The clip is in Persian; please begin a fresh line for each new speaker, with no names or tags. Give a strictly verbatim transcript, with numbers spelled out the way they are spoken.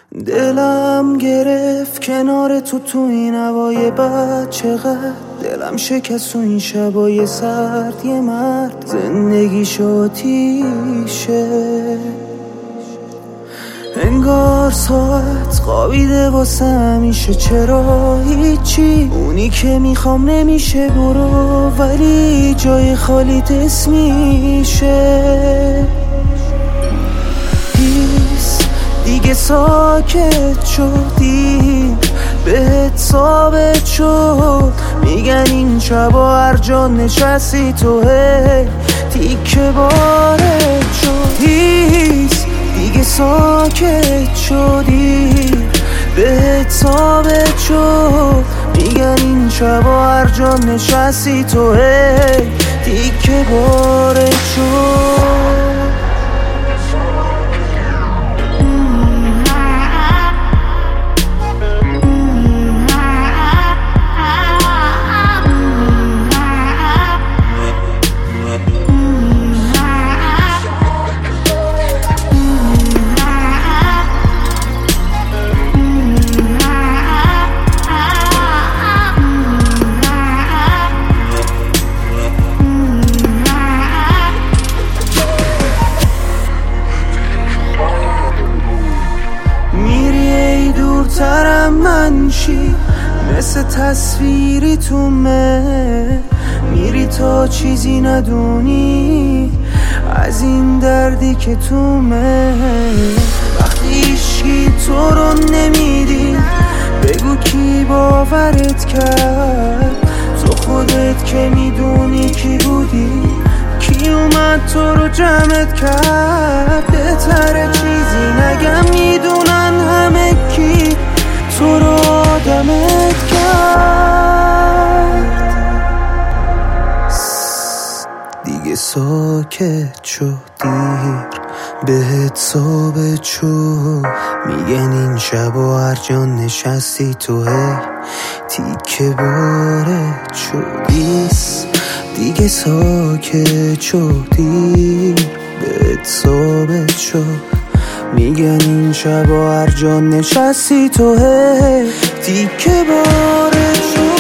دلم گرفت کنار تو تو این هوای بد، چقدر دلم شکست تو این شبای سرد. یه مرد زندگیش آتیشه، انگار ساعت خوابیده واسه همیشه. چرا هیچی اونی که میخوام نمیشه، برو ولی جای خالی دست میشه. دیگه ساکت شدی، بهت ثابت شد. میگن این شبا هر جا نشستی تو هی تیکه بارت شد. هیس دیگه ساکت شدی، بهت ثابت شد. میگن این شبا هر جا نشستی تو هی تیکه بارت شد. دورترم من چی مثل تصویری تو مه، میری تا چیزی ندونی از این دردی که تو مه. وقتی هیچکی تو رو نمیدی بگو کی باورت کرد، تو خودت که میدونی کی بودی، کی اومد تو رو جمعت کرد. بهتره چیزی نگم، میدونن همه کی تو رو آدمت کرد. دیگه ساکت شد، دیر بهت ثابت شد. میگن این شبا هر جا نشستی تو هی تیکه بارت شدیست. دیگه ساکت شدی، بهت ثابت شد. میگن این شبا هر جا نشستی تو هی تیکه بارت شد.